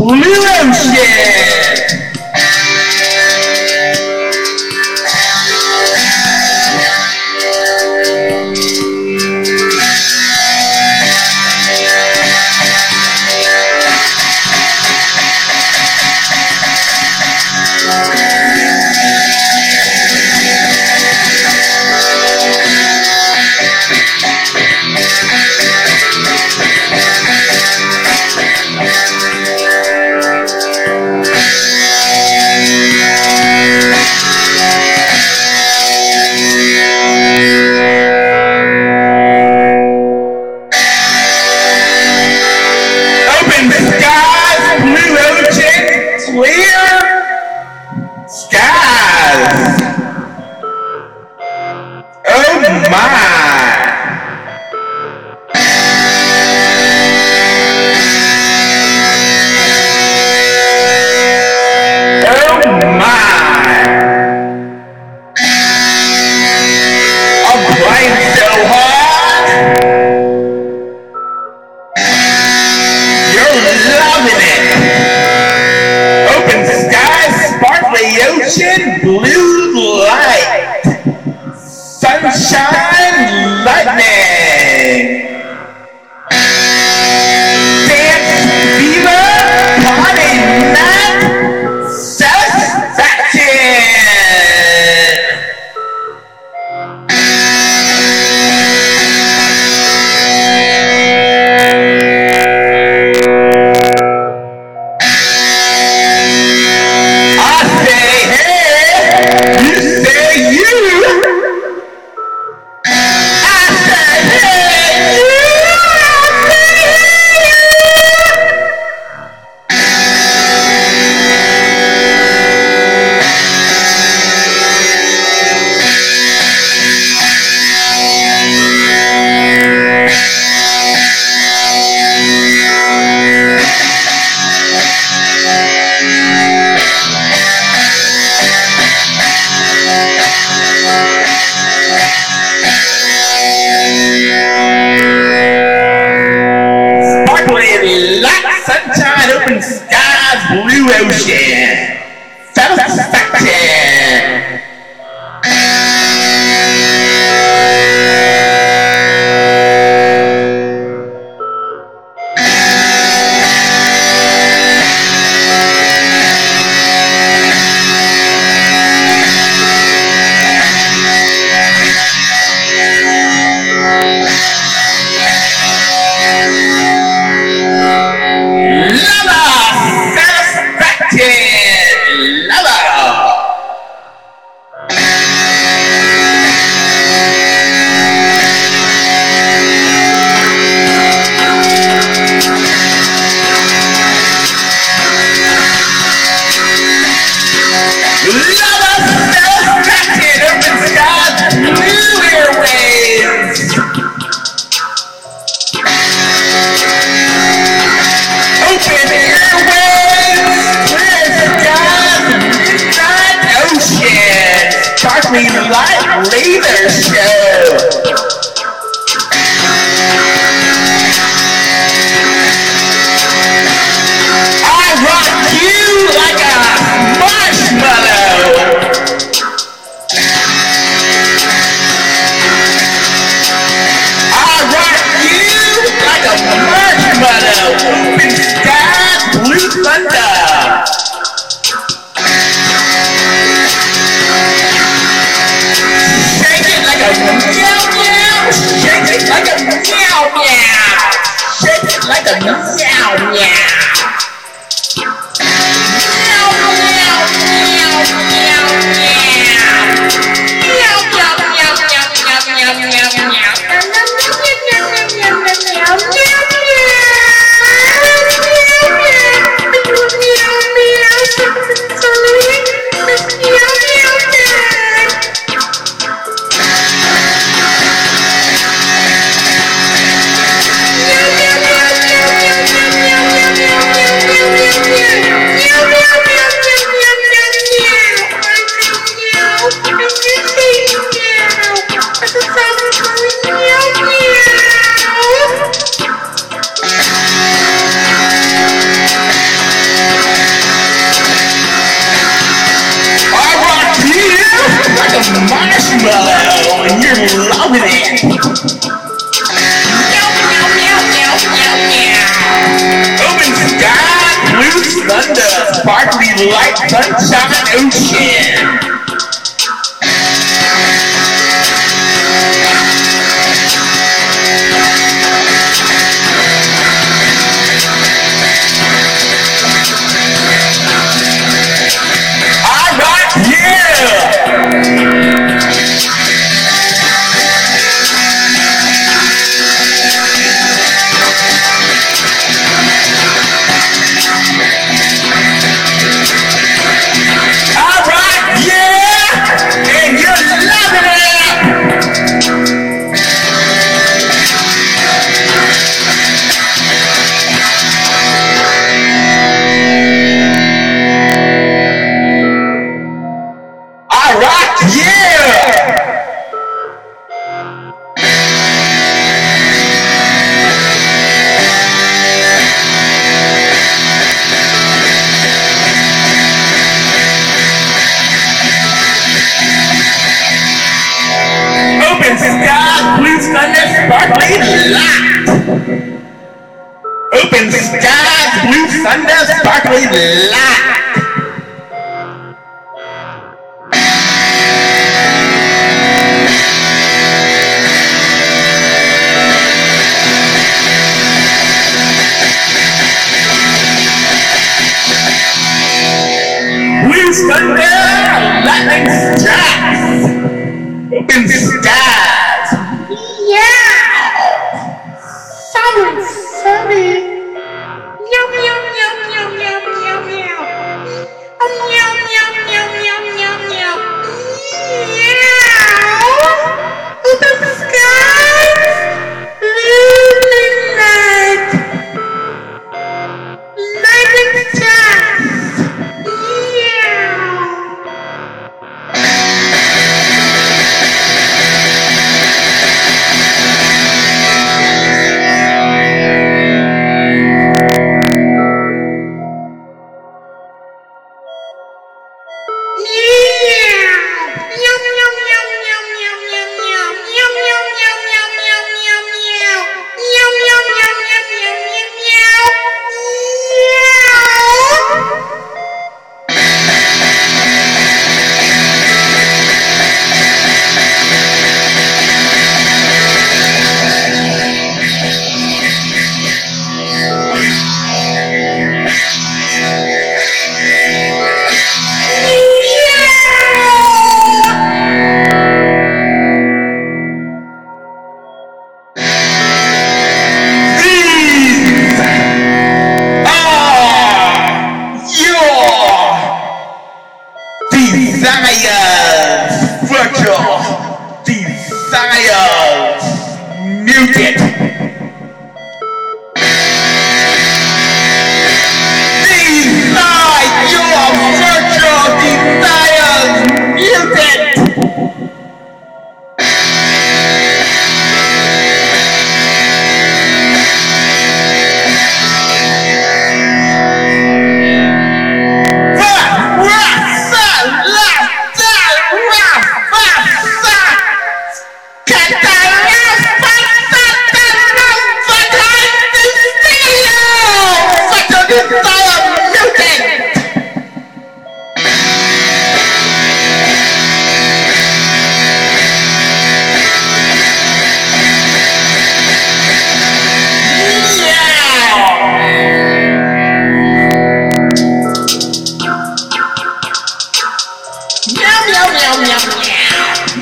Blue Ocean. Blue light, sunshine, lightning, dance, fever, party, night, satisfaction. Sunshine, open skies, blue ocean, satisfaction. Light laser show. I rock you like a marshmallow. I rock you like a marshmallow. Open sky, blue thunder. Shake it like a marshmallow and you're loving it. Meow, meow, meow, meow, meow, meow. Open sky, blue thunder, sparkly light, sunshine, ocean. Sparkly light. Open skies, blue thunder, sparkly light. Blue thunder, lightning strikes. Open skies. Yeah. Sorry. Meow, meow, meow, meow, meow, meow, meow. Oh, meow, meow, meow, meow, meow, meow. Meow. Open skies. Living night. Lightning strikes. Meow. Desires, muted. These are your virtual desires, muted. Meow, meow, meow, meow, meow.